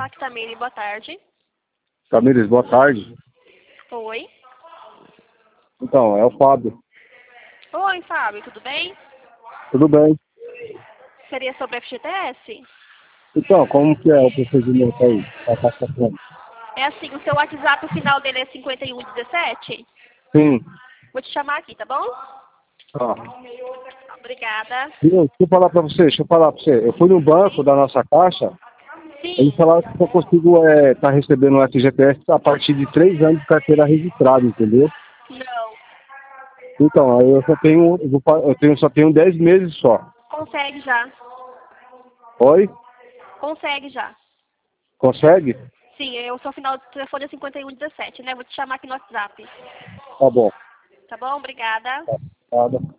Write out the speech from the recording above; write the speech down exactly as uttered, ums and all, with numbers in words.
falar com Tamires, boa tarde. Tamires, boa tarde. Oi. Então, é o Fábio. Oi, Fábio, tudo bem? Tudo bem? Seria sobre F G T S? Então, como que é o procedimento aí? Pra passar pra mim? É assim, o seu WhatsApp, o final dele é cinquenta e um dezessete? Sim. Vou te chamar aqui, tá bom? Tá. Obrigada. Viu? Deixa eu falar pra você, deixa eu falar pra você. Eu fui no banco da nossa caixa, eles Sim. falaram que eu consigo estar é, tá recebendo o F G T S a partir de três anos de carteira registrada, entendeu? Não. Então, aí eu só tenho, eu vou fa- eu tenho, só tenho dez meses só. Consegue já. Oi? Consegue já. Consegue? Sim, eu, o seu final do telefone é cinquenta e um dezessete, né? Vou te chamar aqui no WhatsApp. Tá bom. Tá bom? Obrigada. Tá. Nada.